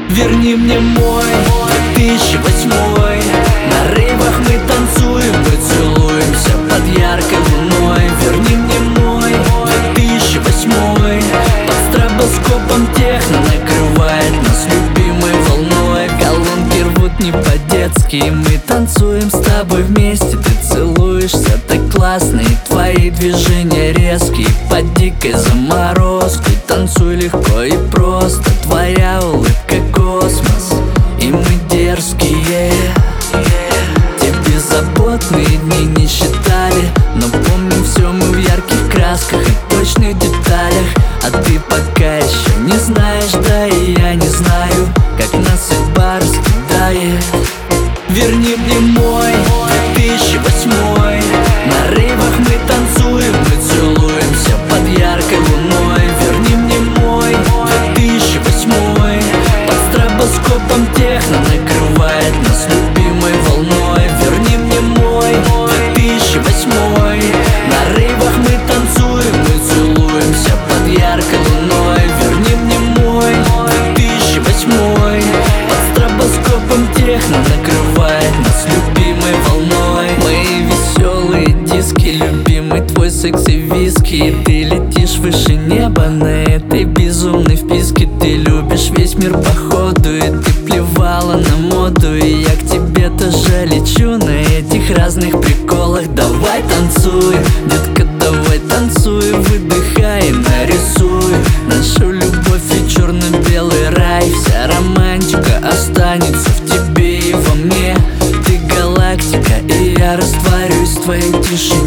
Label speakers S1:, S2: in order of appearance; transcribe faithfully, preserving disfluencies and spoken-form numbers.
S1: Верни мне мой две тысячи восьмой. На рейвах мы танцуем, мы целуемся под яркой луной. Верни мне мой две тысячи восьмой. Под стробоскопом техно накрывает нас любимой волной. Колонки рвут не по-детски, мы танцуем с тобой вместе. Ты целуешься так классно, и твои движения резкие под дикой заморозкой. Танцуй легко и просто, твоя улыбка космос, и мы дерзкие. Те беззаботные дни не считали, но помним все мы в ярких красках и точных деталях. А ты пока еще не знаешь, да и я не знаю, как нас судьба раскидает. Верни мне мой две тысячи восьмой. На рейвах мы танцуем, мы целуемся под яркой луной. Верни мне мой две тысячи восьмой. Под стробоскопом техно накрывает нас любимой волной. Верни мне мой две тысячи восьмой. На рейвах мы танцуем, мы целуемся под яркой луной. Верни мне мой две тысячи восьмой. Под стробоскопом техно накрывает нас любимой волной. Мои веселые диски, любимый твой секси-виски. Ты летишь выше неба на этой безумной вписке. Ты любишь весь мир походу, и ты плевала на моду. И я к тебе тоже лечу на этих разных приколах. Давай танцуй, детка, давай танцуй. Выдыхай и нарисуй нашу любовь и черно-белый рай. Вся романтика останется в тебе и во мне. Ты галактика, и я растворюсь в твоей тишине.